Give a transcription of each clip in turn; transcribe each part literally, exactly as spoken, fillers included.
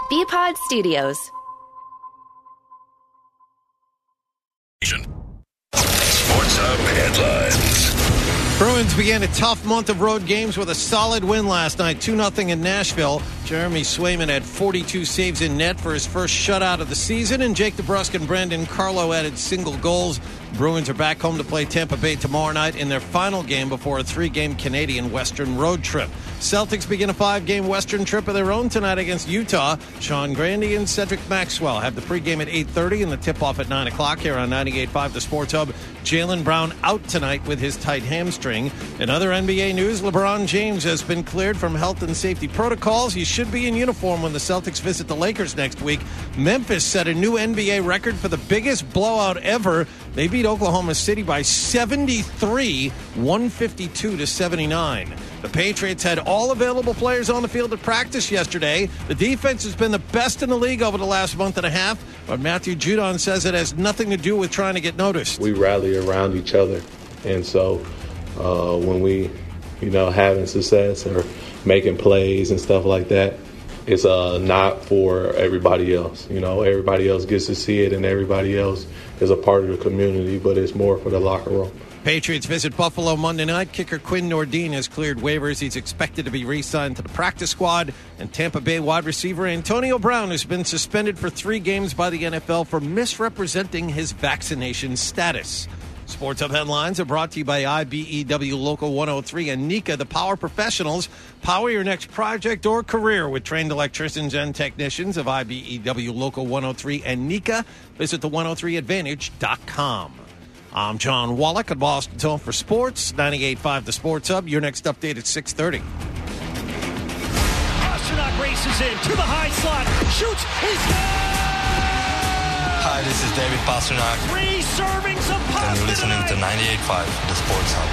B-Pod Studios. Sports Hub headlines. Bruins began a tough month of road games with a solid win last night, two nothing in Nashville. Jeremy Swayman had forty-two saves in net for his first shutout of the season, and Jake DeBrusk and Brandon Carlo added single goals. Bruins are back home to play Tampa Bay tomorrow night in their final game before a three-game Canadian Western road trip. Celtics begin a five-game Western trip of their own tonight against Utah. Sean Grandy and Cedric Maxwell have the pregame at eight thirty and the tip-off at nine o'clock here on ninety-eight point five The Sports Hub. Jaylen Brown out tonight with his tight hamstring. In other N B A news, LeBron James has been cleared from health and safety protocols. He should be in uniform when the Celtics visit the Lakers next week. Memphis set a new N B A record for the biggest blowout ever. They beat Oklahoma City by seventy-three, one fifty-two to seventy-nine. The Patriots had all available players on the field at practice yesterday. The defense has been the best in the league over the last month and a half, but Matthew Judon says it has nothing to do with trying to get noticed. We rally around each other, and so uh, when we, you know, having success or making plays and stuff like that, it's uh, not for everybody else. You know, everybody else gets to see it, and everybody else is a part of the community, but it's more for the locker room. Patriots visit Buffalo Monday night. Kicker Quinn Nordin has cleared waivers. He's expected to be re-signed to the practice squad. And Tampa Bay wide receiver Antonio Brown has been suspended for three games by the N F L for misrepresenting his vaccination status. Sports Hub headlines are brought to you by I B E W Local one oh three and Nika, the Power Professionals. Power your next project or career with trained electricians and technicians of I B E W Local one oh three and Nika. Visit the one oh three advantage dot com. I'm John Wallach at Boston Tone for Sports, ninety-eight point five The Sports Hub. Your next update at six thirty. Pastrnak races in to the high slot, shoots, he's Hi, this is David Pastrnak. Three servings of pasta. And you're listening to ninety-eight point five The Sports Hub.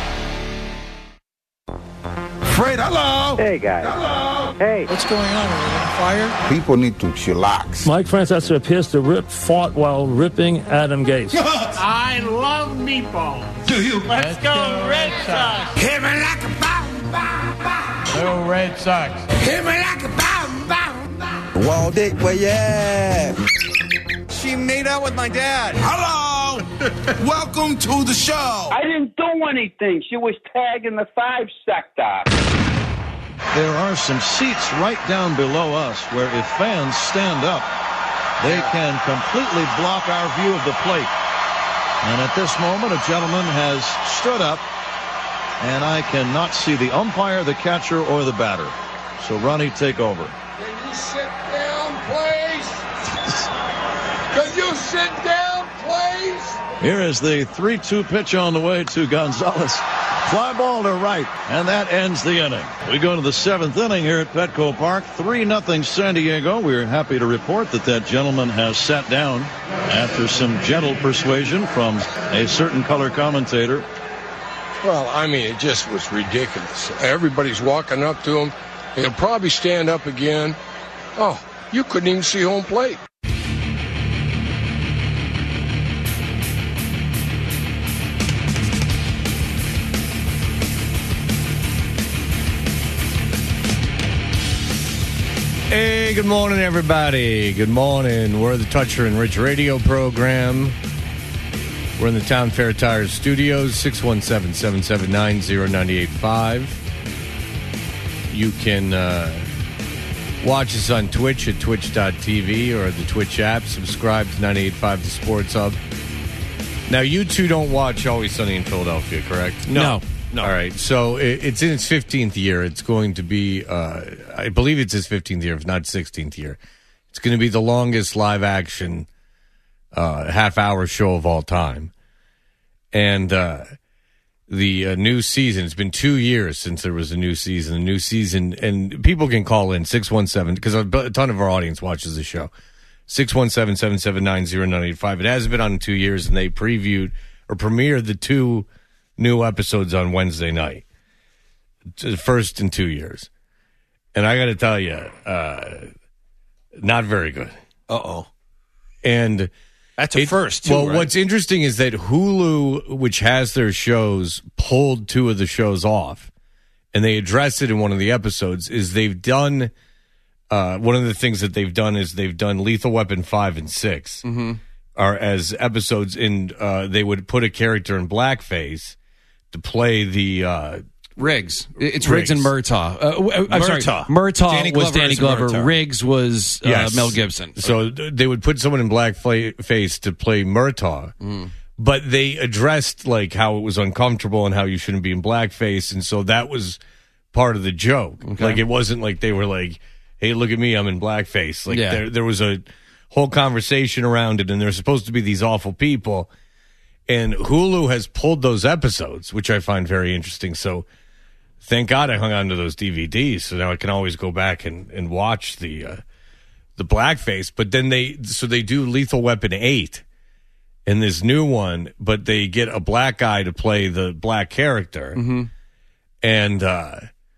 Fred, hello. Hey, guys. Hello. Hey. What's going on? Are we on fire? People need to chillax. Mike Francesa appears to rip fought while ripping Adam Gase. I love meatballs. Do you? Let's go, Red Sox. Hit me like a bomb, bomb, bomb. Go Red Sox. Hit me like a bomb, bomb, bomb. Wall Dick, where you at? She made out with my dad. Hello. Welcome to the show. I didn't do anything. She was tagging the five sector. There are some seats right down below us where if fans stand up, they can completely block our view of the plate. And at this moment, a gentleman has stood up, and I cannot see the umpire, the catcher, or the batter. So, Ronnie, take over. Can you sit down, please? Can you sit down, please? Here is the three two pitch on the way to Gonzalez. Fly ball to right, and that ends the inning. We go to the seventh inning here at Petco Park. three nothing San Diego. We're happy to report that that gentleman has sat down after some gentle persuasion from a certain color commentator. Well, I mean, it just was ridiculous. Everybody's walking up to him. He'll probably stand up again. Oh, you couldn't even see home plate. Hey, good morning, everybody. Good morning. We're the Toucher and Rich radio program. We're in the Town Fair Tires studios, six one seven, seven seven nine, zero nine eight five. You can uh, watch us on Twitch at twitch dot t v or the Twitch app. Subscribe to ninety-eight point five The Sports Hub. Now, you two don't watch Always Sunny in Philadelphia, correct? No. No. All right, so it's in its fifteenth year. It's going to be, uh, I believe it's his fifteenth year, if not sixteenth year. It's going to be the longest live-action uh, half-hour show of all time. And uh, the uh, new season, it's been two years since there was a new season. A new season, and people can call in, six one seven, because a ton of our audience watches the show, six one seven, seven seven nine, zero nine eight five. It hasn't been on in two years, and they previewed or premiered the two new episodes on Wednesday night. The first in two years. And I got to tell you, uh, not very good. Uh-oh. And that's a it, first, too, Well, right? What's interesting is that Hulu, which has their shows, pulled two of the shows off. And they addressed it in one of the episodes, is they've done uh, one of the things that they've done is they've done Lethal Weapon five and six Mm-hmm. are as episodes in. Uh, they would put a character in blackface to play the. Uh, Riggs. It's Riggs, Riggs and Murtaugh. Uh, I'm Murtaugh. sorry. Murtaugh Danny was Glover Danny is Glover. Murtaugh. Riggs was uh, Yes. Mel Gibson. So they would put someone in blackface to play Murtaugh, Mm. but they addressed like how it was uncomfortable and how you shouldn't be in blackface, and so that was part of the joke. Okay. Like it wasn't like they were like, "Hey, look at me, I'm in blackface." Like Yeah. there, there was a whole conversation around it, and they're supposed to be these awful people. And Hulu has pulled those episodes, which I find very interesting. So. Thank God I hung on to those D V Ds, so now I can always go back and, and watch the uh, the blackface. But then they so they do Lethal Weapon eight in this new one, but they get a black guy to play the black character, Mm-hmm. and uh,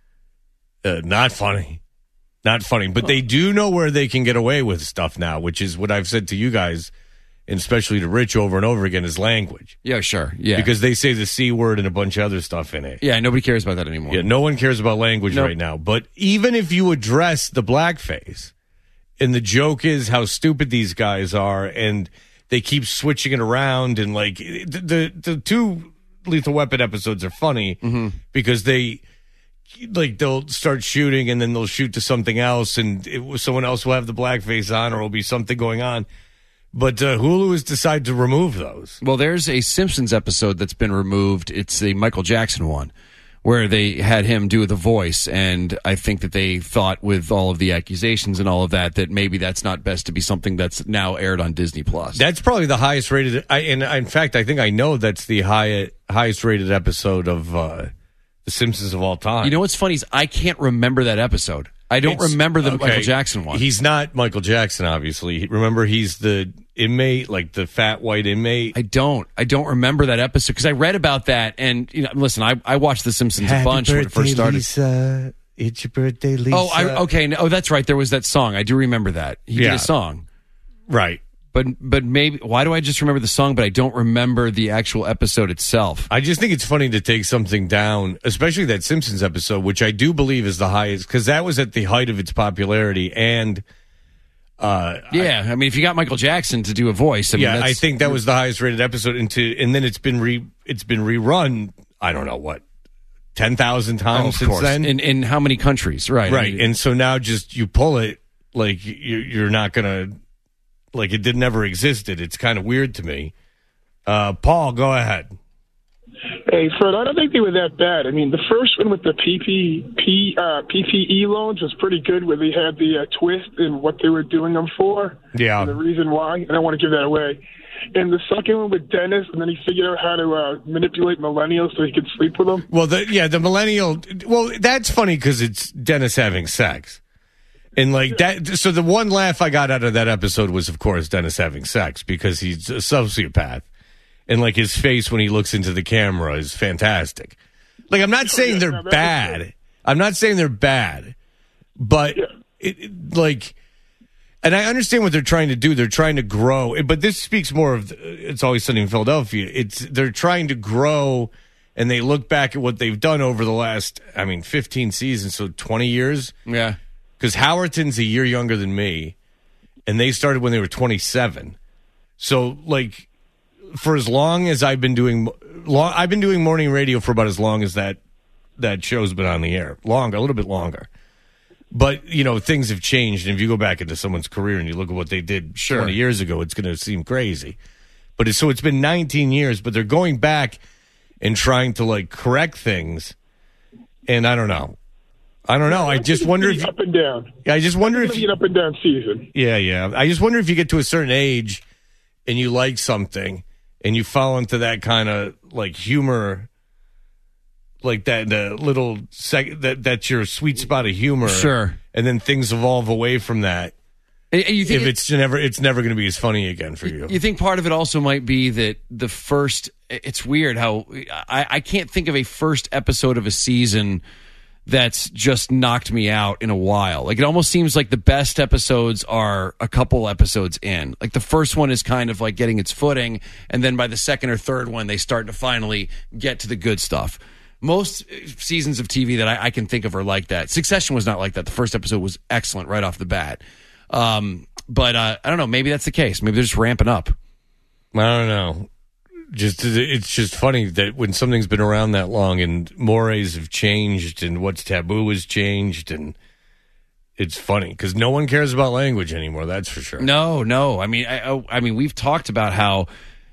uh, not funny, not funny. But they do know where they can get away with stuff now, which is what I've said to you guys, and especially to Rich over and over again, is language. Yeah, sure. Yeah. Because they say the C word and a bunch of other stuff in it. Yeah, nobody cares about that anymore. Yeah, no one cares about language Nope. right now. But even if you address the blackface, and the joke is how stupid these guys are, and they keep switching it around, and like the the, the two Lethal Weapon episodes are funny Mm-hmm. because they like they'll start shooting and then they'll shoot to something else, and it, someone else will have the blackface on, or it'll be something going on. But uh, Hulu has decided to remove those. Well, there's a Simpsons episode that's been removed. It's the Michael Jackson one, where they had him do the voice, and I think that they thought with all of the accusations and all of that that maybe that's not best to be something that's now aired on Disney Plus. That's probably the highest rated. I, and in fact, I think I know that's the high, highest rated episode of uh, The Simpsons of all time. You know what's funny is I can't remember that episode. I don't It's- remember the okay, Michael Jackson one. He's not Michael Jackson, obviously. Remember, he's the inmate, like the fat white inmate. I don't. I don't remember that episode because I read about that. And you know, listen, I, I watched The Simpsons a bunch when it first started. Lisa. It's your birthday, Lisa. Oh, I, okay. No, oh, that's right. There was that song. I do remember that. He Yeah. did a song. Right. But but maybe why do I just remember the song, but I don't remember the actual episode itself? I just think it's funny to take something down, especially that Simpsons episode, which I do believe is the highest, because that was at the height of its popularity. And uh, Yeah, I, mean, if you got Michael Jackson to do a voice, I mean, yeah, that's, I think that was the highest rated episode. Into and then it's been re it's been rerun. I don't know what ten thousand oh, times of since course. then. In in how many countries? Right, Right, I mean, and so now just you pull it like you, you're not gonna like it did never existed. It's kind of weird to me. Uh, Paul, go ahead. Hey, Fred, I don't think they were that bad. I mean, the first one with the P P P, uh, P P E loans was pretty good, where they had the uh, twist and what they were doing them for. Yeah. And the reason why. I don't want to give that away. And the second one with Dennis, and then he figured out how to uh, manipulate millennials so he could sleep with them. Well, the, yeah, the millennial. Well, that's funny because it's Dennis having sex. And like that, so the one laugh I got out of that episode was, of course, Dennis having sex because he's a sociopath. And like his face when he looks into the camera is fantastic. Like, I'm not saying they're bad. I'm not saying they're bad, but it, it, like, and I understand what they're trying to do. They're trying to grow, but this speaks more of It's Always Sunny in Philadelphia. It's they're trying to grow, and they look back at what they've done over the last, I mean, fifteen seasons, so twenty years. Yeah. Because Howerton's a year younger than me, and they started when they were twenty-seven. So, like, for as long as I've been doing, long, I've been doing morning radio for about as long as that that show's been on the air. Longer, a little bit longer. But, you know, things have changed, and if you go back into someone's career and you look at what they did Sure. twenty years ago, it's going to seem crazy. But it's, so it's been nineteen years, but they're going back and trying to, like, correct things, and I don't know. I don't know. I just wonder if up and down. Yeah, I just wonder if you, an up and down season. Yeah, yeah. I just wonder if you get to a certain age and you like something and you fall into that kind of like humor, like that the little sec that that's your sweet spot of humor. Sure. And then things evolve away from that. And you think if it- it's never it's never going to be as funny again for you. You think part of it also might be that the first, it's weird how I, I can't think of a first episode of a season that's just knocked me out in a while. Like, it almost seems like the best episodes are a couple episodes in. Like, the first one is kind of like getting its footing, and then by the second or third one, they start to finally get to the good stuff. Most seasons of T V that I, I can think of are like that. Succession was not like that. The first episode was excellent right off the bat. Um, but uh, I don't know. Maybe that's the case. Maybe they're just ramping up. I don't know. Just it's just funny that when something's been around that long and mores have changed and what's taboo has changed, and it's funny because no one cares about language anymore. That's for sure. No, no. I mean, I, I mean, we've talked about how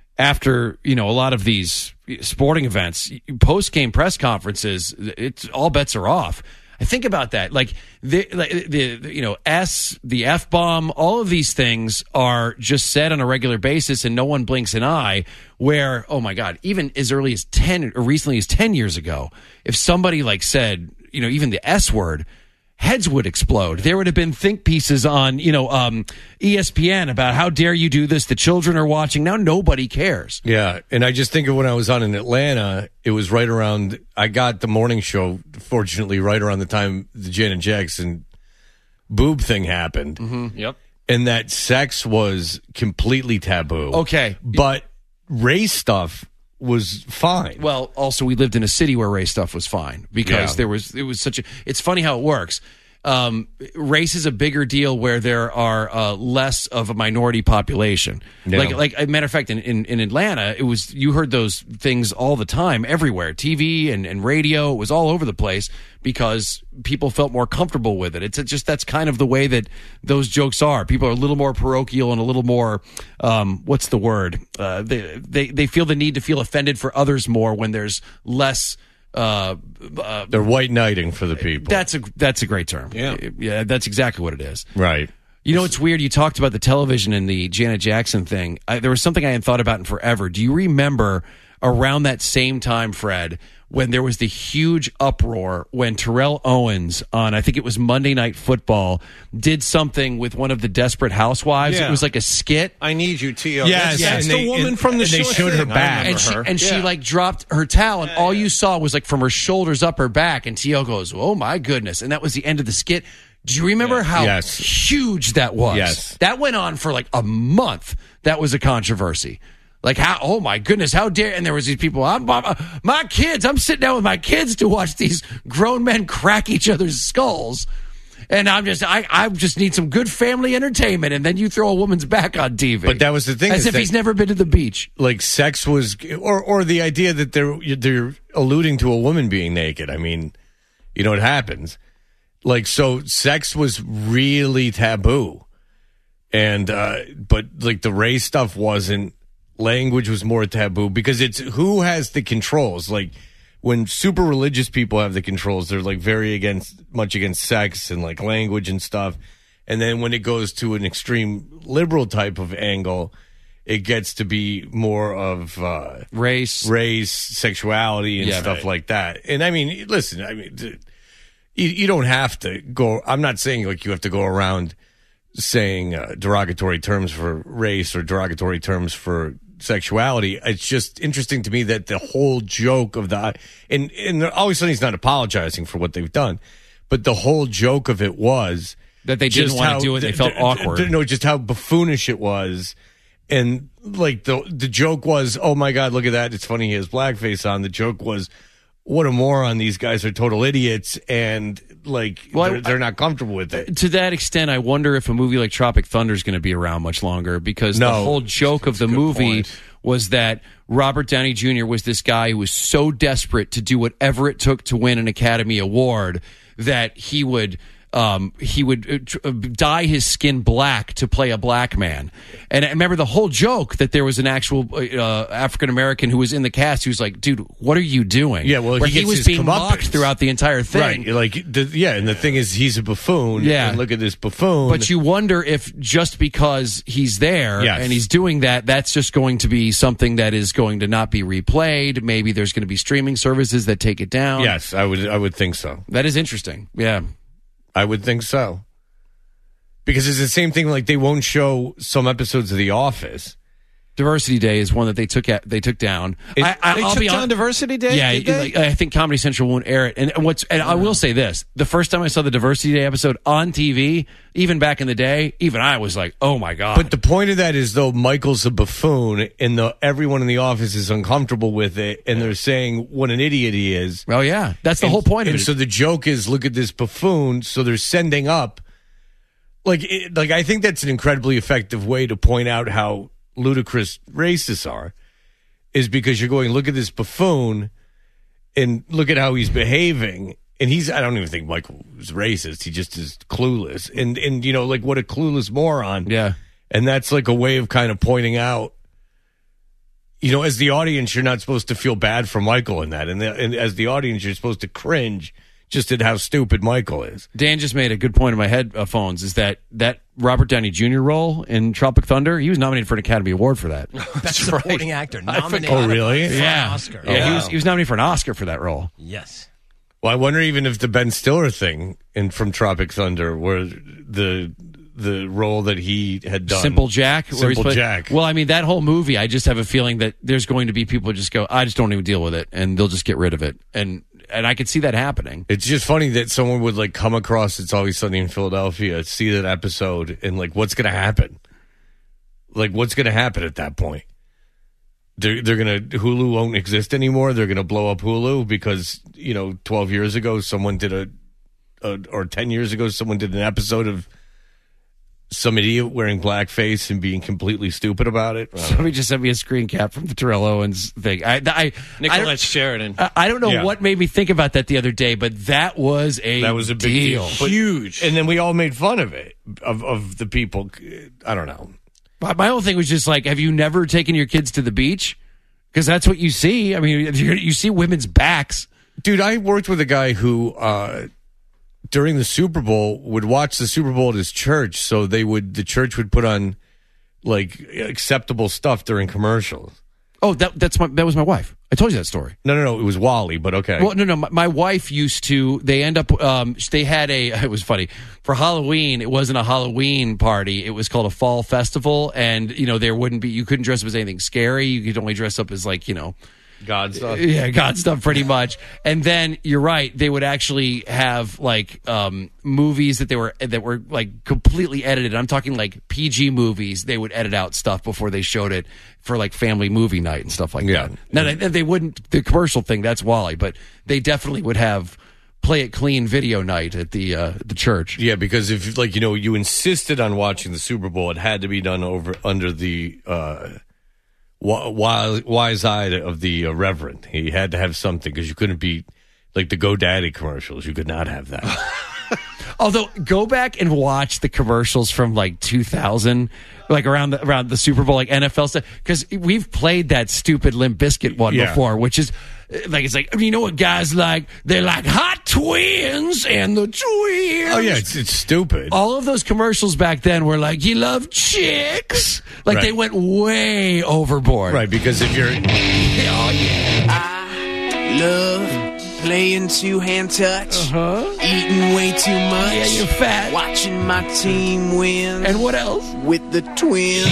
after you know a lot of these sporting events, post game press conferences, it's all bets are off. I think about that. Like the, like the, the you know, S, the F bomb, all of these things are just said on a regular basis and no one blinks an eye. Where, oh my God, even as early as ten or recently as ten years ago, if somebody like said, you know, even the S word, heads would explode. There would have been think pieces on, you know, um, E S P N about how dare you do this? The children are watching. Now nobody cares. Yeah, and I just think of when I was on in Atlanta, it was right around, I got the morning show, fortunately, right around the time the Janet Jackson boob thing happened. Mm-hmm. Yep. And that sex was completely taboo. Okay. But race stuff was fine. Well, also we lived in a city where race stuff was fine because Yeah. there was it was such a. It's funny how it works. Um, race is a bigger deal where there are uh, less of a minority population. Yeah. Like, like a matter of fact, in, in, in Atlanta, it was you heard those things all the time, everywhere, T V and, and radio. It was all over the place because people felt more comfortable with it. It's just that's kind of the way that those jokes are. People are a little more parochial and a little more um, what's the word? Uh, they, they they feel the need to feel offended for others more when there's less. Uh, uh, They're white knighting for the people. That's a that's a great term. Yeah, yeah, that's exactly what it is. Right. You know, it's weird. You talked about the television and the Janet Jackson thing. I, there was something I hadn't thought about in forever. Do you remember around that same time, Fred, when there was the huge uproar when Terrell Owens on, I think it was Monday Night Football, did something with one of the Desperate Housewives? Yeah. It was like a skit. I need you, T O Yes, That's, that's and the they- woman and- from the and they Sure showed her Thing. I back. remember And she her. and she Yeah. like dropped her towel, and all you saw was like from her shoulders up her back. And T O goes, "Oh my goodness!" And that was the end of the skit. Do you remember how Yes. huge that was? Yes. That went on for like a month. That was a controversy. Like how? Oh my goodness! How dare? And there was these people. I'm, I'm my kids. I'm sitting down with my kids to watch these grown men crack each other's skulls. And I'm just, I, I just need some good family entertainment. And then you throw a woman's back on T V. But that was the thing. As is if that, he's never been to the beach. like sex was, or or the idea that they're they're alluding to a woman being naked. I mean, you know, it happens. Like so, sex was really taboo, and uh, but like the race stuff wasn't. Language was more taboo because it's who has the controls. Like when super religious people have the controls, they're like very against much against sex and like language and stuff. And then when it goes to an extreme liberal type of angle, it gets to be more of uh, race, race, sexuality, and Yeah, stuff right. like that. And I mean, listen, I mean, th- you, you don't have to go. I'm not saying like you have to go around saying uh, derogatory terms for race or derogatory terms for sexuality. It's just interesting to me that the whole joke of the and and always he's not apologizing for what they've done, but the whole joke of it was That they didn't just want to how- do it. They felt d- d- awkward. d- No, just how buffoonish it was. And like the the joke was, oh my God, look at that. It's funny he has blackface on. The joke was, what a moron. These guys are total idiots. And like, Well, I- they're, they're not comfortable with it. To that extent, I wonder if a movie like Tropic Thunder is going to be around much longer because the No. whole joke of the movie point. was that Robert Downey Junior was this guy who was so desperate to do whatever it took to win an Academy Award that he would um, he would uh, tr- uh, dye his skin black to play a black man. And I remember the whole joke that there was an actual uh, African American who was in the cast who was like, "Dude, what are you doing?" Yeah, well, Where he he, gets was his being comeuppance. mocked throughout the entire thing. Right. Like, the, yeah. And the thing is, he's a buffoon. Yeah. And look at this buffoon. But you wonder if just because he's there Yes. and he's doing that, that's just going to be something that is going to not be replayed. Maybe there's going to be streaming services that take it down. Yes, I would, I would think so. That is interesting. Yeah. I would think so. Because it's the same thing, like they won't show some episodes of The Office Diversity Day is one that they took at, they took down. It, I, I, they I'll took be down honest, Diversity Day? Yeah, Did they? like, I think Comedy Central won't air it. And what's and I will say this: the first time I saw the Diversity Day episode on T V, even back in the day, even I was like, "Oh my god!" But the point of that is, though, Michael's a buffoon, and the everyone in the office is uncomfortable with it, and they're saying what an idiot he is. Oh yeah, that's the and, whole point of and it. So the joke is, look at this buffoon. So they're sending up, like, it, like I think that's an incredibly effective way to point out how ludicrous racists are. Is because you're going, look at this buffoon and look at how he's behaving. And he's, I don't even think Michael was racist. He just is clueless. And, and you know, like what a clueless moron. Yeah. And that's like a way of kind of pointing out, you know, as the audience, you're not supposed to feel bad for Michael in that. And, the, and as the audience, you're supposed to cringe just at how stupid Michael is. Dan just made a good point in my headphones is that that Robert Downey Junior role in Tropic Thunder, he was nominated for an Academy Award for that. Best supporting actor nominated. Oh, really? For yeah. an Oscar. Yeah, Oh, he wow. was he was nominated for an Oscar for that role. Yes. Well, I wonder even if the Ben Stiller thing in from Tropic Thunder, where the the role that he had done, Simple Jack. where he's Simple played- Jack. Well, I mean, that whole movie, I just have a feeling that there's going to be people who just go, I just don't even deal with it, and they'll just get rid of it. And and I could see that happening. It's just funny that someone would like come across It's Always Sunny in Philadelphia, see that episode, and like, what's going to happen? Like, what's going to happen at that point? They're, they're going to, Hulu won't exist anymore. They're going to blow up Hulu because, you know, twelve years ago, someone did a, a, or ten years ago, someone did an episode of some idiot wearing blackface and being completely stupid about it. Somebody just sent me a screen cap from the Terrell Owens thing. I, I, I Nicolette don't- Sheridan. I, I don't know Yeah. what made me think about that the other day, but that was a That was a big deal. deal. But- Huge. And then we all made fun of it, of, of the people. I don't know. My my whole thing was just like, have you never taken your kids to the beach? Because that's what you see. I mean, if you're- you see women's backs. Dude, I worked with a guy who, uh, during the Super Bowl, would watch the Super Bowl at his church. So they would, the church would put on like acceptable stuff during commercials. Oh, that that's my that was my wife. I told you that story. No, no, no. It was Wally, but okay. Well, no, no. My, my wife used to. They end up. Um, they had a. It was funny for Halloween. It wasn't a Halloween party. It was called a fall festival, and you know there wouldn't be. You couldn't dress up as anything scary. You could only dress up as like you know. God stuff. Yeah, God stuff, pretty much. And then you're right; they would actually have like um, movies that they were that were like completely edited. I'm talking like P G movies. They would edit out stuff before they showed it for like family movie night and stuff like Yeah. that. Now they, they wouldn't the commercial thing. That's Wally, but they definitely would have play it clean video night at the uh, the church. Yeah, because if like you know you insisted on watching the Super Bowl, it had to be done over under the uh, wise, wise eye of the uh, Reverend. He had to have something because you couldn't be like the GoDaddy commercials. You could not have that. Although, go back and watch the commercials from like two thousand, like around the around the Super Bowl, like N F L stuff, because we've played that stupid Limp Bizkit one Yeah. before, which is like it's like you know what guys like? They're like hot twins and the twins. Oh yeah, it's it's stupid. All of those commercials back then were like, you love chicks. Like Right. they went way overboard. Right, because if you're Oh, yeah. I love playing two-hand touch, Uh-huh. eating way too much. Yeah, you're fat. Watching my team win. And what else? With the twins.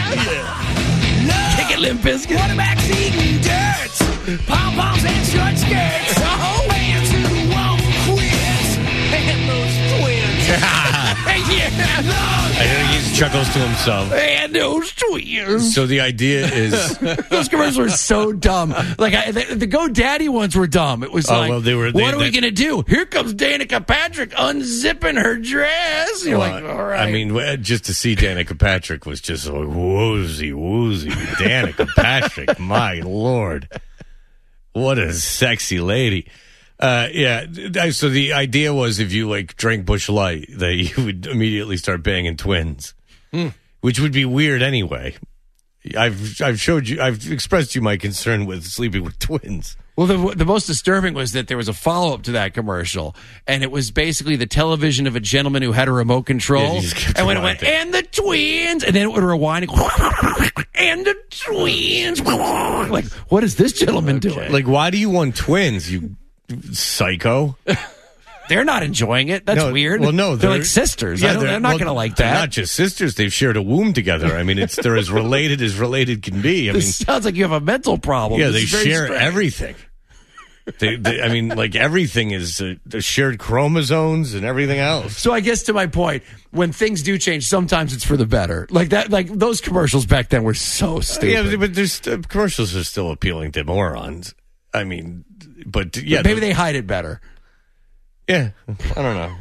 Yeah. Kick it, Limp Bizkit. Quarterbacks eating dirt. Pom-poms and short skirts. Oh, fans who won't quit. And those twins. Yeah. I think he chuckles to himself. And those twins. So the idea is Those commercials were so dumb. Like I, the, the GoDaddy ones were dumb. It was Oh, like, well, they were- they- what are we they- going to do? Here comes Danica Patrick unzipping her dress. You're like, Well, all right. I mean, w- just to see Danica Patrick was just like woozy, woozy. Danica Patrick, my lord, what a sexy lady. Uh, yeah. th- So the idea was if you like drank Busch Light, that you would immediately start banging twins, Hmm. which would be weird anyway. I've I've showed you, I've expressed you my concern with sleeping with twins. Well, the the most disturbing was that there was a follow up to that commercial, and it was basically the television of a gentleman who had a remote control, Yeah, you just kept and when it went rewinding. and the twins, and then it would rewind, and the twins. Like, what is this gentleman doing? Like, why do you want twins, you psycho? they're not enjoying it. That's No, weird. Well, no, they're, like sisters. Yeah, I don't, they're, not well, going to like they're that. not just sisters; they've shared a womb together. I mean, it's they're as related as related can be. I mean, this sounds like you have a mental problem. yeah, This they is very share strange. everything. They, they, I mean, like everything is uh, the shared chromosomes and everything else. So I guess to my point, when things do change, sometimes it's for the better. Like that, like those commercials back then were so stupid. Yeah, but there's uh, commercials are still appealing to morons. I mean, but yeah, But maybe the- they hide it better. Yeah, I don't know.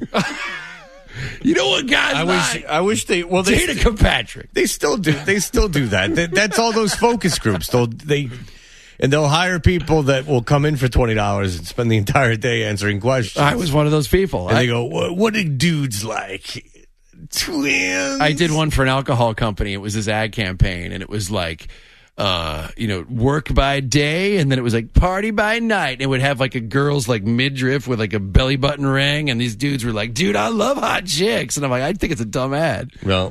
You know what, guys? I wish like? I wish they well they Danica Patrick. They still do. They still do that. That- That's all those focus groups. They'll they and they'll hire people that will come in for twenty dollars and spend the entire day answering questions. I was one of those people. And I, they go, "What, what do dudes like? Twins." I did one for an alcohol company. It was this ad campaign, and it was like, uh, you know, work by day, and then it was like party by night. It would have like a girl's like midriff with like a belly button ring, and these dudes were like, "Dude, I love hot chicks," and I'm like, I think it's a dumb ad. Well,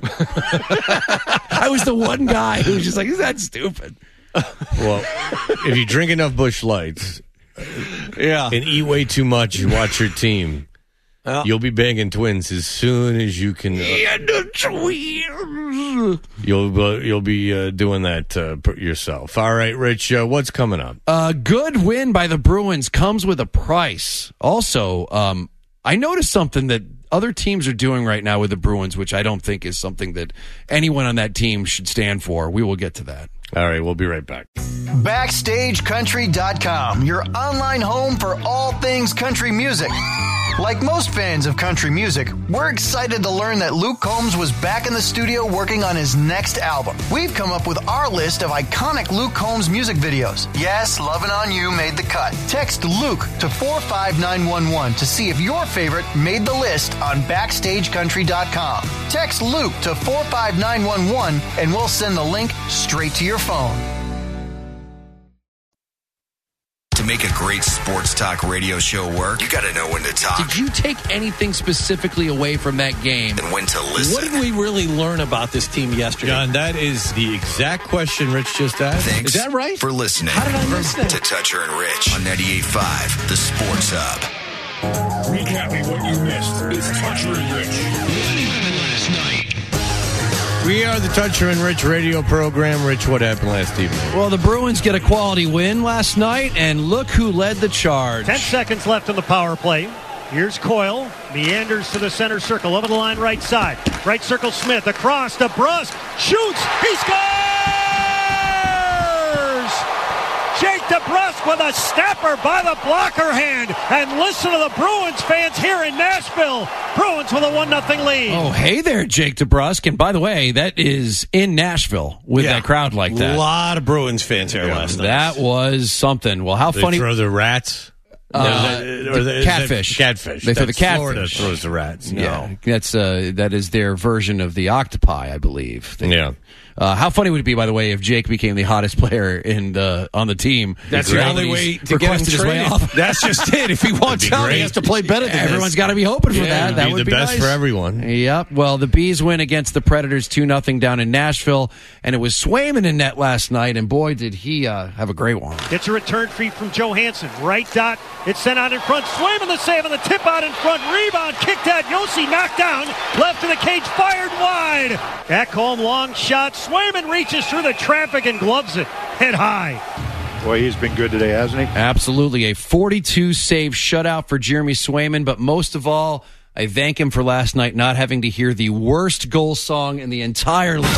I was the one guy who was just like, "Is that stupid?" well, if you drink enough Busch Lights, Yeah. and eat way too much, and watch your team. Well, You'll be banging twins as soon as you can. Uh, And the twins. you'll uh, you'll be uh, doing that uh, per- yourself. All right, Rich. Uh, what's coming up? A good win by the Bruins comes with a price. Also, um, I noticed something that other teams are doing right now with the Bruins, which I don't think is something that anyone on that team should stand for. We will get to that. All right, we'll be right back. Backstage Country dot com, your online home for all things country music. Like most fans of country music, we're excited to learn that Luke Combs was back in the studio working on his next album. We've come up with our list of iconic Luke Combs music videos. Yes, Lovin' On You made the cut. Text Luke to four five nine one one to see if your favorite made the list on Backstage Country dot com. Text Luke to four five nine one one and we'll send the link straight to your phone. To make a great sports talk radio show work, you got to know when to talk Did you take anything specifically away from that game? and when to listen. what did we really learn about this team yesterday? John, that is the exact question Rich just asked. Thanks Is that right? for listening. How did I miss that? To Toucher and Rich on ninety-eight point five, The Sports Hub. Recapping what you missed is Toucher and Rich. Last night. We are the Toucher and Rich radio program. Rich, what happened last evening? Well, the Bruins get a quality win last night, and look who led the charge. Ten seconds left in the power play. Here's Coyle. Meanders to the center circle. Over the line, right side. Right circle, Smith. Across to Brust. Shoots. He scores! Jake DeBrusk with a snapper by the blocker hand. And listen to the Bruins fans here in Nashville. Bruins with a one nothing lead. Oh, hey there, Jake DeBrusk. And by the way, that is in Nashville with Yeah. that crowd like that. A lot of Bruins fans here last night. That was something. Well, how They funny. throw the rats? Uh, No, that- or the is that- catfish. Catfish. They throw the That's catfish. Florida throws the rats. Yeah, that's uh, that is their version of the octopi, I believe. They- Yeah. Uh, how funny would it be, by the way, if Jake became the hottest player in the on the team? That's the Now only that he's way to get him requested his way traded. off. That's just it. If he wants be out, great. he has to play better than Everyone's this. got to be hoping for Yeah. that. That Be would the be best nice. for everyone. Yep. Well, the Bees win against the Predators two nothing down in Nashville, and it was Swayman in net last night, and boy, did he uh, have a great one. Gets a return feed from Johansson. Right dot. It's sent out in front. Swayman the save on the tip out in front. Rebound kicked out. Yossi knocked down. Left of the cage. Fired wide. Back home. Long shot. Swayman reaches through the traffic and gloves it. Head high. Boy, he's been good today, hasn't he? Absolutely. A forty-two save shutout for Jeremy Swayman, but most of all, I thank him for last night not having to hear the worst goal song in the entire league.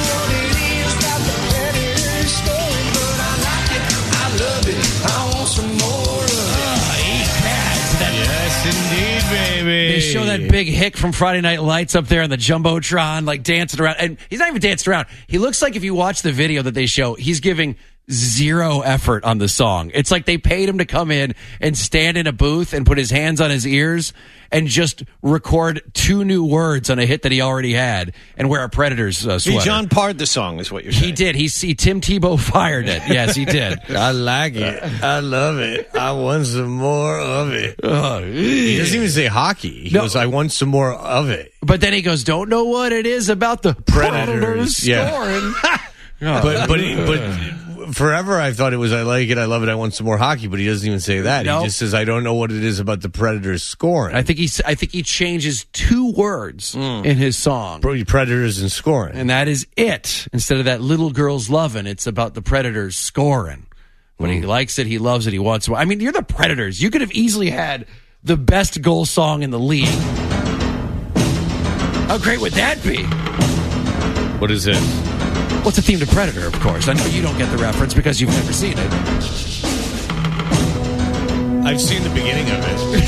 Yes, indeed, baby. They show that big hick from Friday Night Lights up there on the Jumbotron, like dancing around. And he's not even dancing around. He looks like, if you watch the video that they show, he's giving zero effort on the song. It's like they paid him to come in and stand in a booth and put his hands on his ears and just record two new words on a hit that he already had and wear a Predators uh, He sweater. John Parred the song, is what you're saying. He did. He see Tim Tebow fired it. Yes, he did. I like it. I love it. I want some more of it. He doesn't even say hockey. He No. goes, I want some more of it. But then he goes, "Don't know what it is about the Predators, yeah. scoring." But but but forever I thought it was I like it, I love it, I want some more hockey, but he doesn't even say that. Nope. He just says I don't know what it is about the Predators scoring. I think he I think he changes two words Mm. in his song. Predators and scoring. And that is it. Instead of that little girl's loving, it's about the Predators scoring. When Mm. he likes it, he loves it, he wants to. I mean, you're the Predators. You could have easily had the best goal song in the league. How great would that be? What is this? What's the theme to Predator, of course? I know you don't get the reference because you've never seen it. I've seen the beginning of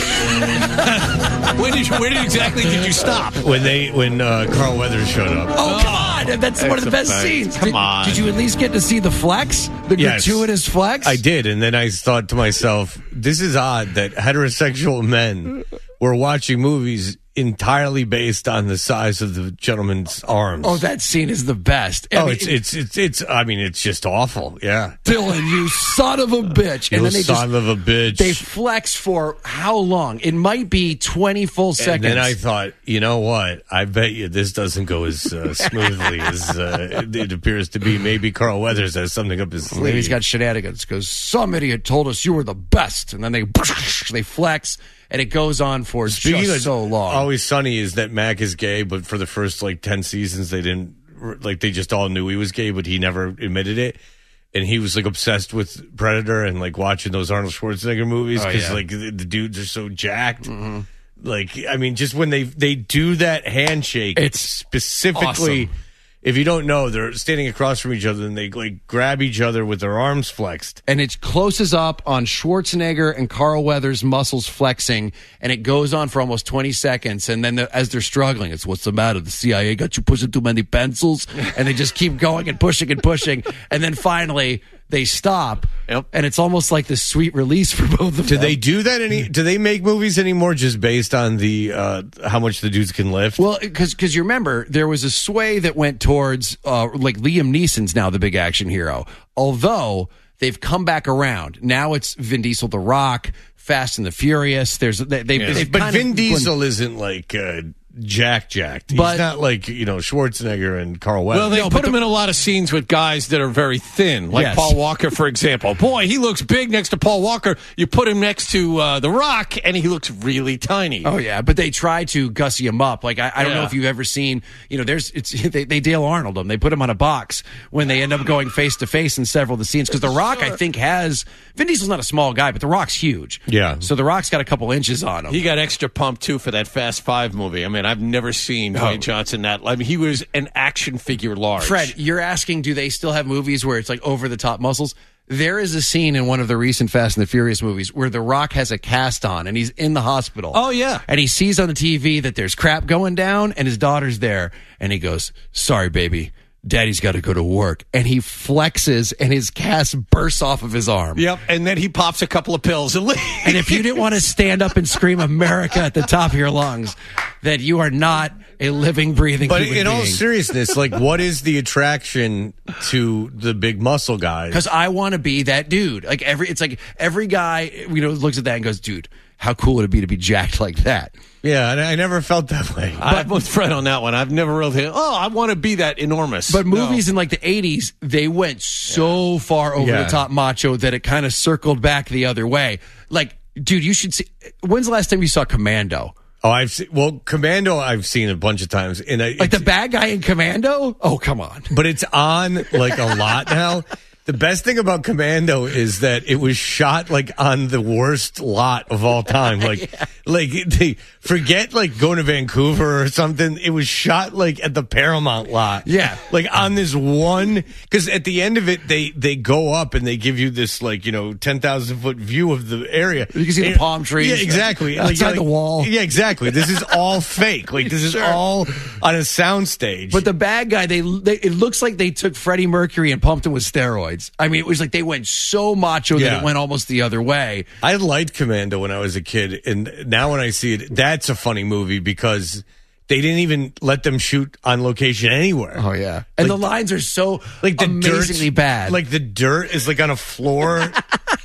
it. When did you, where did exactly did you stop? When they when uh, Carl Weathers showed up. Oh, come on! That's one of the best scenes. Come did, on. Did you at least get to see the flex? The Yes. gratuitous flex? I did, and then I thought to myself, this is odd that heterosexual men were watching movies entirely based on the size of the gentleman's arms. Oh, that scene is the best. I oh, mean, it's, it's it's it's. I mean, it's just awful. Yeah, Dylan, you son of a bitch! you And then they son just of a bitch. they flex for how long? It might be twenty full and seconds. then I thought, you know what? I bet you this doesn't go as uh, smoothly as uh, it, it appears to be. Maybe Carl Weathers has something up his sleeve. Maybe he's got shenanigans because some idiot told us you were the best, and then they they flex, and it goes on for Speaking just of so long. Always Sunny is that Mac is gay, but for the first like ten seasons, they didn't like they just all knew he was gay, but he never admitted it. And he was like obsessed with Predator and like watching those Arnold Schwarzenegger movies Oh, because yeah. like the, the dudes are so jacked. Mm-hmm. Like I mean, just when they they do that handshake, It's specifically. awesome. If you don't know, they're standing across from each other and they like grab each other with their arms flexed. And it closes up on Schwarzenegger and Carl Weathers' muscles flexing, and it goes on for almost twenty seconds. And then the, as they're struggling, it's what's the matter? The C I A got you pushing too many pencils? And they just keep going and pushing and pushing. And then finally, they stop. Yep. And it's almost like the sweet release for both of Do them. they do that any? Do they make movies anymore just based on the uh, how much the dudes can lift? Well, because you remember, there was a sway that went towards, uh, like, Liam Neeson's now the big action hero. Although, they've come back around. Now it's Vin Diesel, The Rock, Fast and the Furious. There's they, they've, Yeah. they've But kind Vin of Diesel isn't like uh, Jack Jacked. He's But- not like, you know, Schwarzenegger and Carl Weathers. Well, they No, put but him the- in a lot of scenes with guys that are very thin, like Yes. Paul Walker, for example. Boy, he looks big next to Paul Walker. You put him next to uh, The Rock, and he looks really tiny. Oh yeah, but they try to gussy him up. Like I, I don't know Yeah. if you've ever seen, you know, there's it's they, they Dale Arnold him. They put him on a box when they end up going face to face in several of the scenes because The Rock I think has Vin Diesel's not a small guy, but The Rock's huge. Yeah. So The Rock's got a couple inches on him. He got extra pumped, too, for that Fast Five movie. I mean, I've never seen Dwayne Johnson that. I mean, he was an action figure large. Fred, you're asking, do they still have movies where it's like over the top muscles? There is a scene in one of the recent Fast and the Furious movies where The Rock has a cast on and he's in the hospital. Oh, yeah. And he sees on the T V that there's crap going down and his daughter's there. And he goes, sorry, baby. Daddy's got to go to work. And he flexes and his cast bursts off of his arm. Yep, and then he pops a couple of pills and leaves. And if you didn't want to stand up and scream America at the top of your lungs, then you are not a living, breathing But human in all being. seriousness, like, what is the attraction to the big muscle guys? Because I want to be that dude. Like every, it's like every guy, you know, looks at that and goes, "Dude, how cool would it be to be jacked like that?" Yeah, and I never felt that way. I'm with Fred on that one. I've never really thought, oh, I want to be that enormous. But movies No. in like the eighties, they went so far over Yeah. the top macho that it kind of circled back the other way. Like, dude, you should see. When's the last time you saw Commando? Oh, I've seen, well, Commando I've seen a bunch of times. And I, Like the bad guy in Commando? Oh, come on. but it's on like a lot now. The best thing about Commando is that it was shot like on the worst lot of all time. Like, yeah. like they forget like going to Vancouver or something. It was shot like at the Paramount lot. Yeah. Like on this one, cause at the end of it, they, they go up and they give you this like, you know, ten thousand foot view of the area. You can see the And- palm trees. Yeah, exactly. Outside Like, the like- wall. Yeah, exactly. This is all fake. Like this is Sure. all on a soundstage. But the bad guy, they, they it looks like they took Freddie Mercury and pumped him with steroids. I mean, it was like they went so macho Yeah. that it went almost the other way. I liked Commando when I was a kid, and now when I see it, that's a funny movie because they didn't even let them shoot on location anywhere. Oh yeah, and Like- the lines are so Like the amazingly dirt, bad. Like the dirt is like on a floor.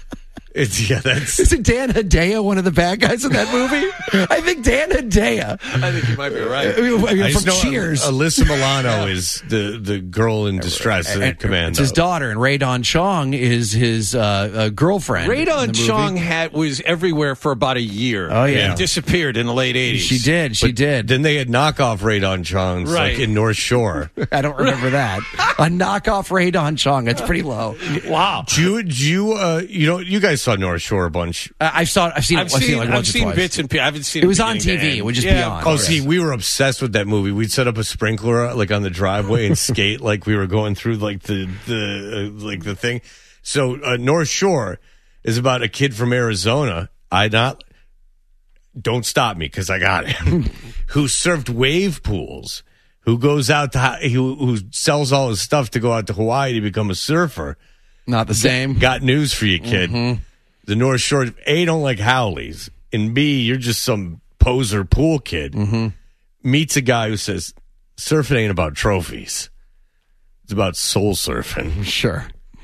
It's yeah, that's Isn't Dan Hedaya one of the bad guys in that movie? I think Dan Hedaya. I think you might be right. I mean, I from just know Cheers. Alyssa Milano is the, the girl in distress in Commando. It's his daughter, and Ray Don Chong is his uh, uh, girlfriend. Ray Don in the Chong movie. had was everywhere for about a year. Oh, yeah. and disappeared in the late eighties. She did. She But did. Then they had knockoff Ray Don Chongs Right. like in North Shore. I don't remember that. A knockoff Ray Don Chong. That's pretty low. Wow. Do you, do you, uh, you know, you guys saw North Shore a bunch. Uh, I've saw. I've seen. I've it, I've seen, seen, it like I've once or seen twice. bits and pieces. I haven't seen It was on beginning T V. to end. It would just yeah, be on. of Oh, course. see, we were obsessed with that movie. We'd set up a sprinkler like on the driveway and skate like we were going through like the the uh, like the thing. So uh, North Shore is about a kid from Arizona. I not don't stop me because I got it. Who surfed wave pools? Who goes out to who, who sells all his stuff to go out to Hawaii to become a surfer? Not the same. Got news for you, kid. Mm-hmm. The North Shore, A, don't like Howleys, and B, you're just some poser pool kid. Mm-hmm. Meets a guy who says, surfing ain't about trophies. It's about soul surfing. Sure.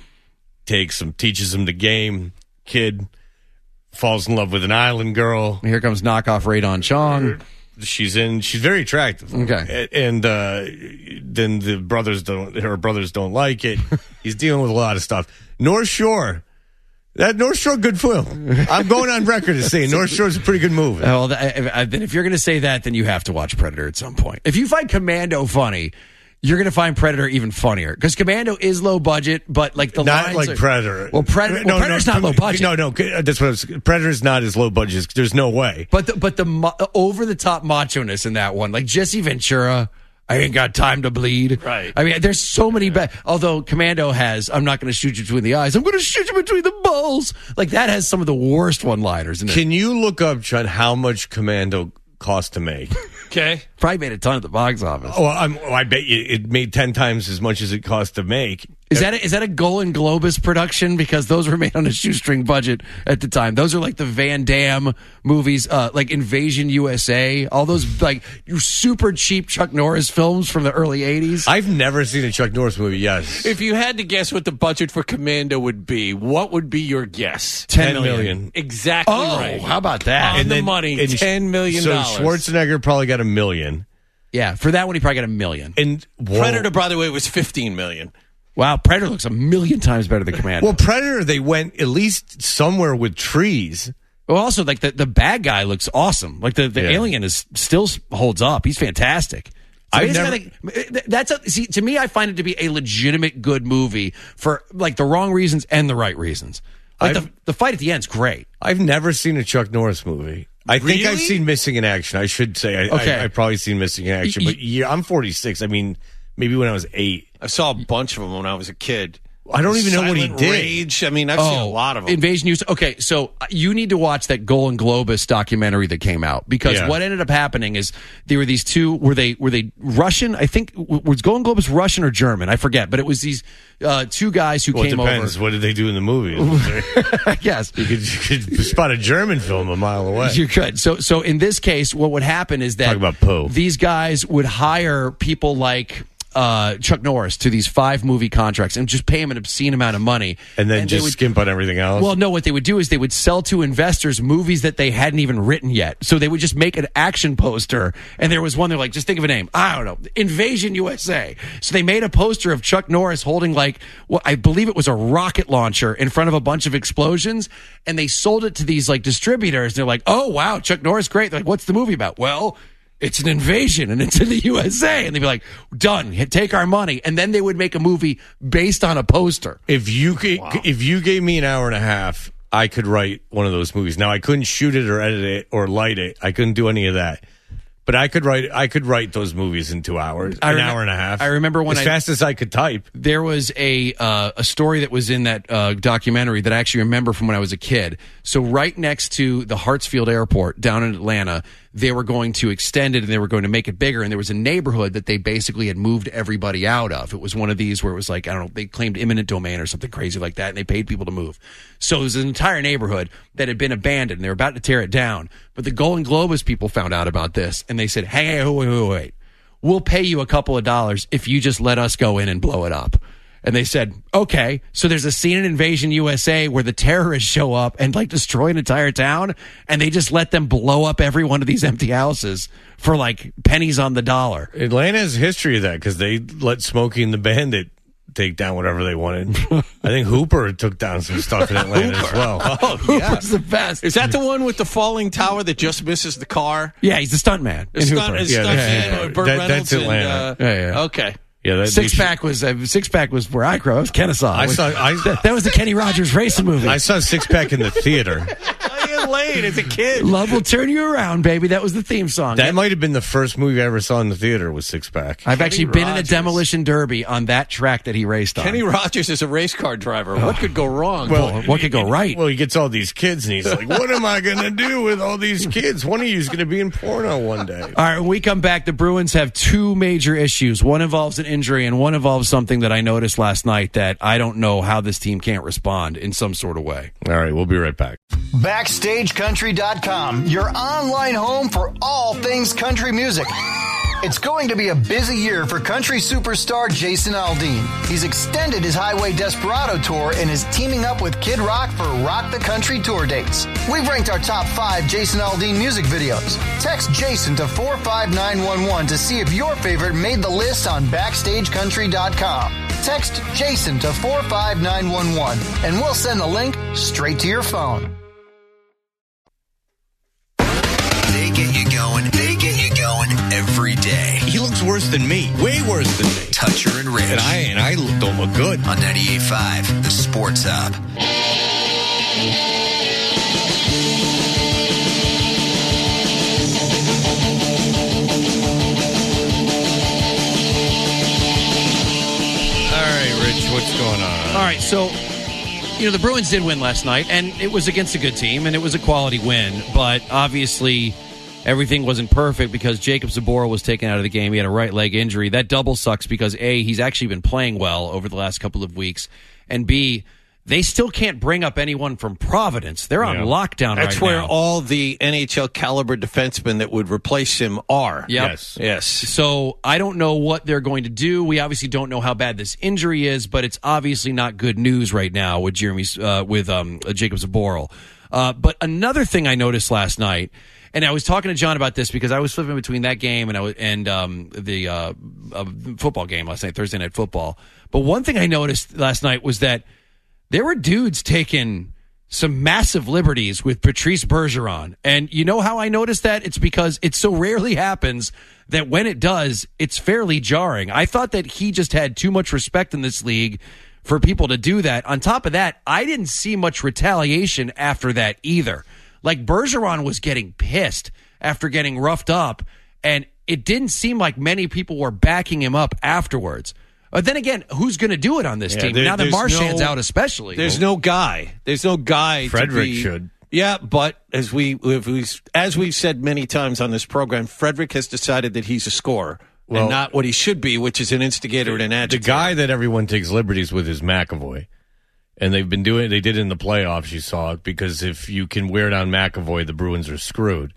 Takes him, teaches him the game. Kid falls in love with an island girl. Here comes knockoff Ray Don Chong. She's in. She's very attractive. Okay. A- And uh, then the brothers don't. Her brothers don't like it. He's dealing with a lot of stuff. North Shore. That North Shore, good film. I'm going on record as saying North Shore's a pretty good movie. Well, th- I- I- then if you're going to say that, then you have to watch Predator at some point. If you find Commando funny, you're going to find Predator even funnier because Commando is low budget, but like the Not lines like are- Predator. Well, Predator. well, Predator's not low budget. No, no, that's what I was. Predator's not as low budget. There's no way. But the, but the mo- over the top macho-ness in that one, like Jesse Ventura, I ain't got time to bleed. Right. I mean, there's so many bad. Although Commando has, I'm not going to shoot you between the eyes. I'm going to shoot you between the balls. Like that has some of the worst one-liners in it. Can you look up, John, how much Commando cost to make? Okay. Probably made a ton at the box office. Oh, I'm, oh, I bet you it made ten times as much as it cost to make. Is that a, is that a Golan Globus production? Because those were made on a shoestring budget at the time. Those are like the Van Damme movies, uh, like Invasion U S A, all those like super cheap Chuck Norris films from the early eighties. I've never seen a Chuck Norris movie. Yes, If you had to guess what the budget for Commando would be, what would be your guess? ten ten million. million. Exactly Oh, right. how about that? On the money, and ten million So dollars. Schwarzenegger probably got a million. Yeah, for that one he probably got a million. And whoa. Predator, by the way, was fifteen million. Wow, Predator looks a million times better than Commando. Well, Predator, they went at least somewhere with trees. Well, also like the, the bad guy looks awesome. Like the, the Yeah. alien is still holds up. He's fantastic. So I've he's never- kinda- that's a, see to me. I find it to be a legitimate good movie for like the wrong reasons and the right reasons. Like the, I've- the fight at the end's great. I've never seen a Chuck Norris movie. I think I've Really? seen Missing in Action. I should say. I, Okay. I, I've probably seen Missing in Action. Y- But yeah, I'm forty-six. I mean, maybe when I was eight. I saw a bunch of them when I was a kid. I don't even know what he Silent did. Rage. I mean, I've seen a lot of them. Invasion News. Okay, so you need to watch that Golan Globus documentary that came out because Yeah. what ended up happening is there were these two. Were they were they Russian? I think was Golan Globus Russian or German? I forget. But it was these uh, two guys who Well, it came depends. over. What did they do in the movie? I guess you, could, you could spot a German film a mile away. you could. So so in this case, what would happen is that Talk about Poe. these guys would hire people like. Uh, Chuck Norris to these five movie contracts and just pay him an obscene amount of money. and then And they just would- skimp on everything else. Well, no, what they would do is they would sell to investors movies that they hadn't even written yet. So they would just make an action poster. And there was one, they're like, just think of a name. I don't know. Invasion U S A. So they made a poster of Chuck Norris holding like, well, I believe it was a rocket launcher in front of a bunch of explosions. And they sold it to these like distributors. They're like, oh, wow, Chuck Norris, great. They're like, what's the movie about? Well, it's an invasion and it's in the U S A. And they'd be like, done, take our money. And then they would make a movie based on a poster. if you could, if you gave me an hour and a half, I could write one of those movies. Now I couldn't shoot it or edit it or light it. I couldn't do any of that. But I could write. I could write those movies in two hours, I an remem- hour and a half. I remember when as I- fast as I could type. There was a uh, a story that was in that uh, documentary that I actually remember from when I was a kid. So right next to the Hartsfield Airport down in Atlanta, they were going to extend it and they were going to make it bigger. And there was a neighborhood that they basically had moved everybody out of. It was one of these where it was like, I don't know, they claimed eminent domain or something crazy like that. And they paid people to move. So it was an entire neighborhood that had been abandoned. And they were about to tear it down. But the Golan Globus people found out about this and they said, hey, hey, wait, wait, wait. We'll pay you a couple of dollars if you just let us go in and blow it up. And they said, okay, so there's a scene in Invasion U S A where the terrorists show up and like destroy an entire town, and they just let them blow up every one of these empty houses for like pennies on the dollar. Atlanta has a history of that because they let Smokey and the Bandit take down whatever they wanted. I think Hooper took down some stuff in Atlanta as well. Oh, yeah. Hooper's the best. Is that the one with the falling tower that just misses the car? Yeah, he's the stunt man. The stunt, Yeah, stunt that's- man, yeah, Burt that- Reynolds that's Atlanta. And, uh, Yeah, yeah. Okay. Yeah, that, Six pack was uh, six pack was where I grew up. It was Kennesaw. I saw. I, that, that was the Kenny Rogers racing movie. I saw Six Pack in the theater. Lane as a kid. Love will turn you around, baby. That was the theme song. That might have been the first movie I ever saw in the theater. Was Six Pack. I've Kenny actually been Rogers. in a demolition derby on that track that he raced on. Kenny Rogers is a race car driver. What could go wrong? Well, what could go right? Well, he gets all these kids, and he's like, "What am I going to do with all these kids? One of you is going to be in porno one day." All right, when we come back, the Bruins have two major issues. One involves an injury, and one involves something that I noticed last night that I don't know how this team can't respond in some sort of way. All right, we'll be right back. Backstage Country dot com, your online home for all things country music. It's going to be a busy year for country superstar Jason Aldean. He's extended his Highway Desperado tour and is teaming up with Kid Rock for Rock the Country tour dates. We've ranked our top five Jason Aldean music videos. Text Jason to four five nine one one to see if your favorite made the list on Backstage Country dot com. Text Jason to four five nine one one and we'll send the link straight to your phone. They get you going. They get you going every day. He looks worse than me. Way worse than me. Toucher and Rich. And I and I don't look good. On ninety-eight point five, The Sports Hub. All right, Rich, what's going on? All right, so, you know, the Bruins did win last night, and it was against a good team, and it was a quality win, but obviously everything wasn't perfect because Jacob Zboril was taken out of the game. He had a right leg injury. That double sucks because, A, he's actually been playing well over the last couple of weeks, and B, they still can't bring up anyone from Providence. They're on Yeah. lockdown That's right where now. all the N H L caliber defensemen that would replace him are. Yep. Yes. Yes. So I don't know what they're going to do. We obviously don't know how bad this injury is, but it's obviously not good news right now with Jeremy uh, with um, Jacob Zboril. Uh, but another thing I noticed last night, and I was talking to John about this because I was flipping between that game and I was, and um, the uh, uh, football game last night, Thursday Night Football. But one thing I noticed last night was that there were dudes taking some massive liberties with Patrice Bergeron. And you know how I noticed that? It's because it so rarely happens that when it does, it's fairly jarring. I thought that he just had too much respect in this league for people to do that. On top of that, I didn't see much retaliation after that either. Like Bergeron was getting pissed after getting roughed up, and it didn't seem like many people were backing him up afterwards. But then again, who's going to do it on this Yeah, team? there- now that there's Marchand's no- out especially. There's no guy. There's no guy. Frederick to be, should. Yeah, but as we if we as we've said many times on this program, Frederick has decided that he's a scorer Well- and not what he should be, which is an instigator and an The agitator. guy that everyone takes liberties with is McAvoy. And they've been doing they did it in the playoffs, you saw it, because if you can wear down McAvoy, the Bruins are screwed.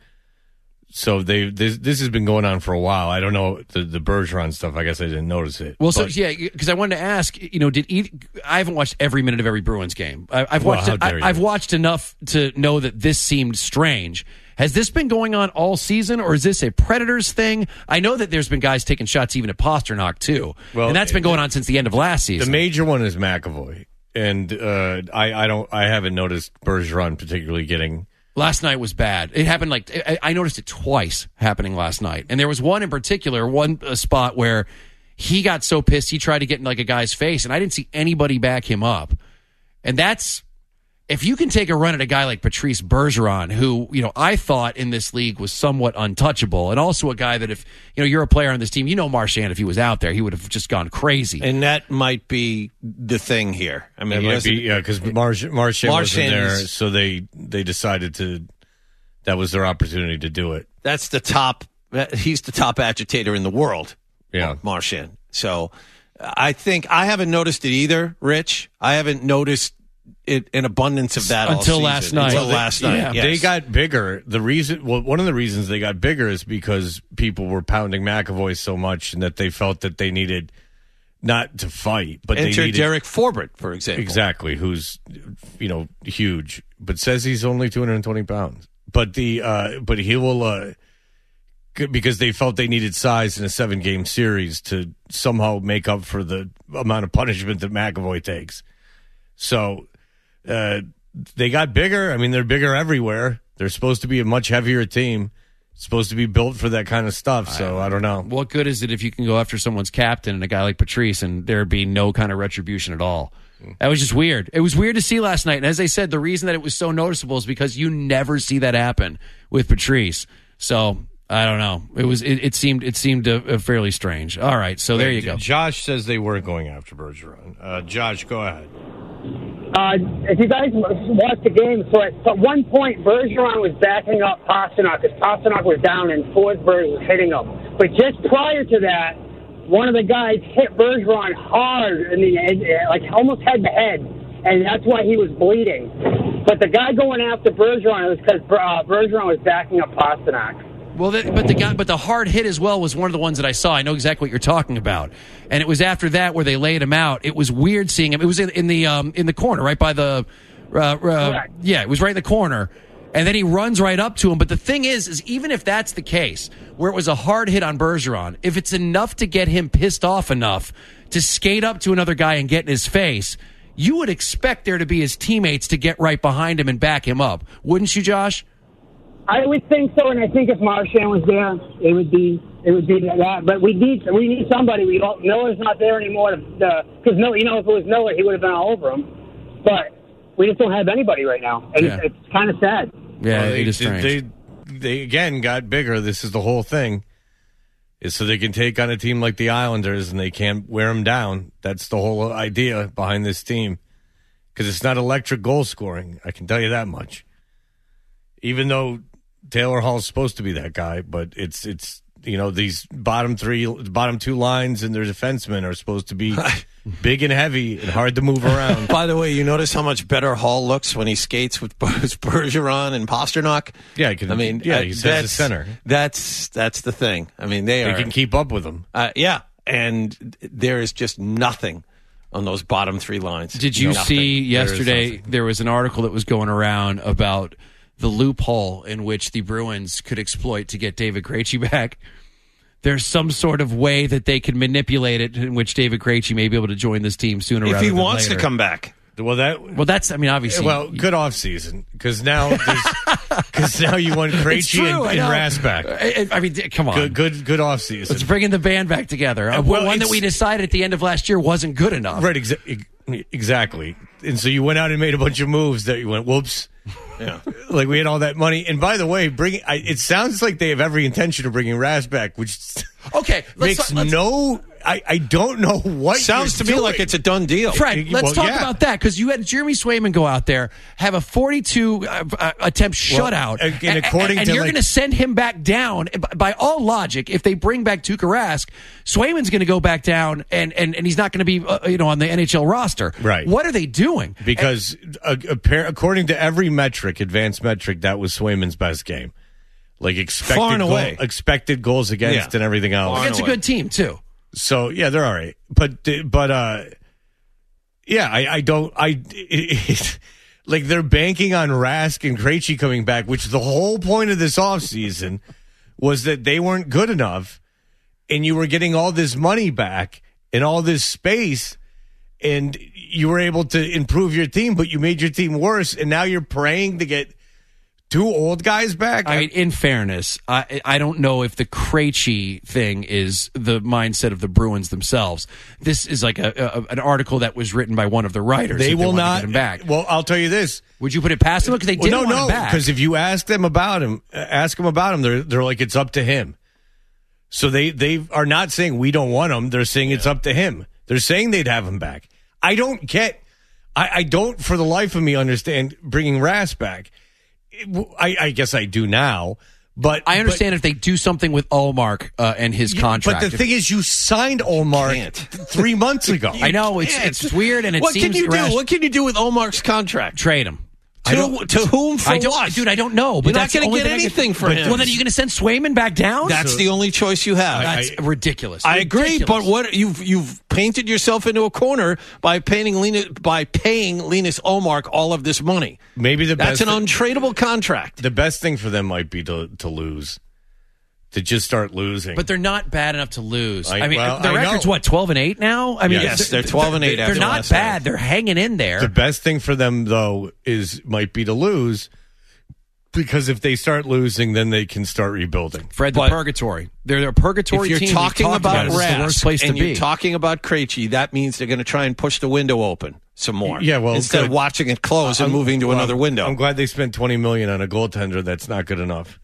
So they this this has been going on for a while. I don't know the the Bergeron stuff. I guess I didn't notice it. Well, so But- yeah, because I wanted to ask, you know, did either, I haven't watched every minute of every Bruins game. I, I've Well, watched how it, dare I, you. I've watched enough to know that this seemed strange. Has this been going on all season, or is this a Predators thing? I know that there's been guys taking shots even at Pasternak too, Well, and that's been going on since the end of last The season. major one is McAvoy, and uh, I, I don't, I haven't noticed Bergeron particularly getting. Last night was bad. It happened like I, I noticed it twice happening last night, and there was one in particular, one uh, spot where he got so pissed he tried to get in like a guy's face, and I didn't see anybody back him up. And that's if you can take a run at a guy like Patrice Bergeron, who you know I thought in this league was somewhat untouchable, and also a guy that if you know you're a player on this team, you know Marchand if he was out there, he would have just gone crazy. And that might be the thing here. I mean, That he might doesn't- be yeah, because Marsh, Marchand wasn't Marchand there, is- so they they decided to. That was their opportunity to do it. that's the top. He's the top agitator in the world. Yeah. Marchand. So I think I haven't noticed it either, Rich. I haven't noticed it an abundance of that all Until season. last night. Until Well, last they- night. yeah. yes. They got bigger. The reason, well, one of the reasons they got bigger is because people were pounding McAvoy so much, and that they felt that they needed not to fight, but Enter they needed Derek Forbert, for example. Exactly, who's you know huge, but says he's only two hundred twenty pounds. But the uh, but he will uh, because they felt they needed size in a seven game series to somehow make up for the amount of punishment that McAvoy takes. So uh, they got bigger. I mean, they're bigger everywhere. They're supposed to be a much heavier team. Supposed to be built for that kind of stuff, so I, I don't know. What good is it if you can go after someone's captain and a guy like Patrice and there be no kind of retribution at all? That was just weird. It was weird to see last night, and as I said, the reason that it was so noticeable is because you never see that happen with Patrice. So I don't know. It was it, it seemed it seemed uh, uh, fairly strange. All right, so there you go. Josh says they weren't going after Bergeron. Uh, Josh, go ahead. Uh, if you guys watched the game, so at, at one point Bergeron was backing up Pastrnak because Pastrnak was down and Forsberg was hitting him. But just prior to that, one of the guys hit Bergeron hard in the like almost head to head, and that's why he was bleeding. But the guy going after Bergeron was because uh, Bergeron was backing up Pastrnak. Well, the, but the guy, but the hard hit as well was one of the ones that I saw. I know exactly what you're talking about, and it was after that where they laid him out. It was weird seeing him. It was in, in the um, in the corner, right by the, uh, uh, yeah, it was right in the corner, and then he runs right up to him. But the thing is, is even if that's the case, where it was a hard hit on Bergeron, if it's enough to get him pissed off enough to skate up to another guy and get in his face, you would expect there to be his teammates to get right behind him and back him up, wouldn't you, Josh? I would think so, and I think if Marchand was there, it would be it would be that. But we need we need somebody. We don't. Miller's not there anymore. Because Miller, you know, if it was Miller, he would have been all over him. But we just don't have anybody right now, and Yeah. it's, it's kind of sad. Yeah, Well, they, it is strange. They, they again got bigger. This is the whole thing, is so they can take on a team like the Islanders and they can't wear them down. That's the whole idea behind this team, because it's not electric goal scoring. I can tell you that much. Even though Taylor Hall's supposed to be that guy, but it's it's you know these bottom three, bottom two lines and their defensemen are supposed to be big and heavy and hard to move around. By the way, you notice how much better Hall looks when he skates with Bergeron and Pastrnak? Yeah, I, can, I mean, yeah, uh, he says that's, the center. That's that's the thing. I mean, they, They are, can keep up with him. Uh, yeah, and there is just nothing on those bottom three lines. Did you Nothing. see yesterday There is there was an article that was going around about the loophole in which the Bruins could exploit to get David Krejci back? There's some sort of way that they can manipulate it in which David Krejci may be able to join this team sooner if rather he than wants later. to come back. Well, that Well, that's, I mean, obviously. well, good off season because now because now you want Krejci and, and Rask back. I, I mean, come on. Good, good, good off season. Let's bring in the band back together. Uh, well, one that it's- we decided at the end of last year wasn't good enough. Right, exa- exactly. And so you went out and made a bunch of moves that you went, whoops. Yeah. Like we had all that money. And by the way, bringing I, it sounds like they have every intention of bringing Rask back, which Okay, let's makes talk- let's- no. I, I don't know what Sounds to you're me like doing. it's a done deal. Fred, let's Well, talk yeah. about that because you had Jeremy Swayman go out there, have a forty-two uh, uh, attempt Well, shutout, and- and according and to, you're like- going to send him back down. By, by all logic, if they bring back Tuukka Rask, Swayman's going to go back down, and, and, and he's not going to be uh, you know on the N H L roster. Right. What are they doing? Because uh, appar- according to every metric, advanced metric, that was Swayman's best game. Like expected, Far and goal- away. expected goals against Yeah. and everything else. Against a good team too. So yeah, they're all right. But but uh, yeah, I, I don't I it, it, like they're banking on Rask and Krejci coming back, which the whole point of this offseason was that they weren't good enough, and you were getting all this money back and all this space, and you were able to improve your team, but you made your team worse, and now you're praying to get two old guys back. I mean, in fairness, I I don't know if the Krejci thing is the mindset of the Bruins themselves. This is like a, a an article that was written by one of the writers. They that will wanted to not get him back. Well, I'll tell you this. Would you put it past them because they Well, didn't no, want no, him back? because if you ask them about him, uh, ask them about him, they're they're like it's up to him. So they they are not saying we don't want him. They're saying it's up to him. They're saying they'd have him back. I don't get. I, I don't for the life of me understand bringing Rask back. It, I, I guess I do now, but I understand if they do something with Ullmark uh, and his but, contract. But the thing is, you signed Ullmark three months ago. I know it's can't. it's weird and it what seems can you irrational. do? What can you do with Omar's contract? Trade him. To, to whom for I don't, what? Dude, I don't know. But You're not that's the going to only get thing I anything can, for him. Well, then are you going to send Swayman back down? That's So- the only choice you have. That's I, ridiculous. I agree, Ridiculous. but what you've you've painted yourself into a corner by paying Linus, by paying Linus Olmark all of this money. Maybe the That's best an untradeable contract. The best thing for them might be to to lose, to just start losing. But they're not bad enough to lose. I, I- mean, well, their I record's know. what, twelve and eight now? I mean, Yes, they're twelve and eight They're after not last bad. night. They're hanging in there. The best thing for them, though, is might be to lose, because if they start losing, then they can start rebuilding. Fred, the But- purgatory. They're they're a purgatory If you're team. We've talking talked about it. It's the Rask worst place and to you're be. talking about Krejci, that means they're going to try and push the window open some more. Yeah, well, instead of good. watching it close and I'm- moving to well, another window. I'm glad they spent twenty million dollars on a goaltender. That's not good enough.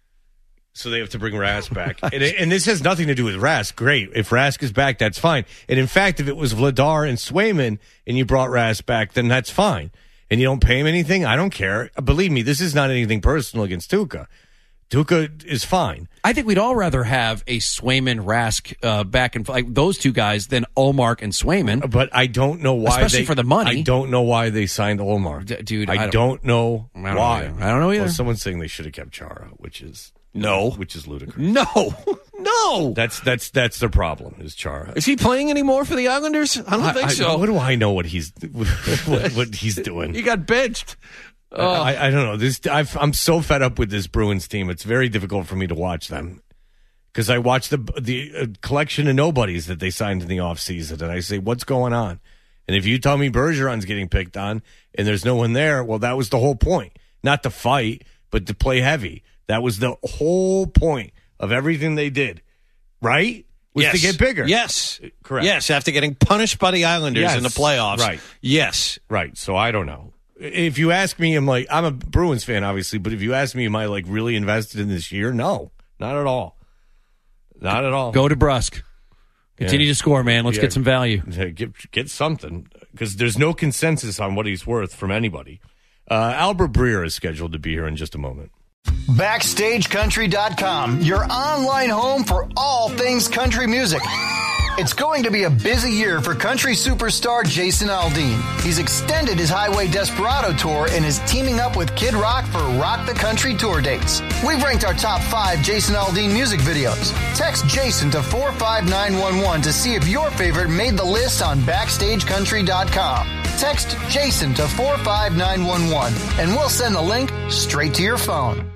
So they have to bring Rask back. and, it- and this has nothing to do with Rask. Great. If Rask is back, that's fine. And in fact, if it was Vladar and Swayman and you brought Rask back, then that's fine. And you don't pay him anything, I don't care. Believe me, this is not anything personal against Tuukka. Tuukka is fine. I think we'd all rather have a Swayman Rask uh, back and like those two guys than Olmark and Swayman. But I don't know why. Especially they, for the money. I don't know why they signed Olmark. D- dude, I, I don't, don't- know I don't why. either. I don't know either. Well, someone's saying they should have kept Chara, which is No. which is ludicrous. no, no. That's that's that's the problem. Is Chara? Is he playing anymore for the Islanders? I don't I- think I- so. What do I know what he's what, what he's doing? He got benched. Oh. I, I don't know. This I've, I'm so fed up with this Bruins team. It's very difficult for me to watch them because I watch the the uh, collection of nobodies that they signed in the offseason, and I say, what's going on? And if you tell me Bergeron's getting picked on and there's no one there, well, that was the whole point. Not to fight, but to play heavy. That was the whole point of everything they did, right? Was yes. to get bigger. Yes. Correct. Yes, after getting punished by the Islanders Yes. in the playoffs. Right. Yes. Right. So I don't know. If you ask me, I'm like, I'm a Bruins fan, obviously, but if you ask me, am I like really invested in this year? No, not at all. Not at all. Go to Brusque. Continue Yeah. to score, man. Let's Yeah. get some value. Yeah, Get, get something because there's no consensus on what he's worth from anybody. Uh, Albert Breer is scheduled to be here in just a moment. Backstage Country dot com, your online home for all things country music. It's going to be a busy year for country superstar Jason Aldean. He's extended his Highway Desperado tour and is teaming up with Kid Rock for Rock the Country tour dates. We've ranked our top five Jason Aldean music videos. Text Jason to four five nine one one to see if your favorite made the list on Backstage Country dot com. Text Jason to four five nine one one and we'll send the link straight to your phone.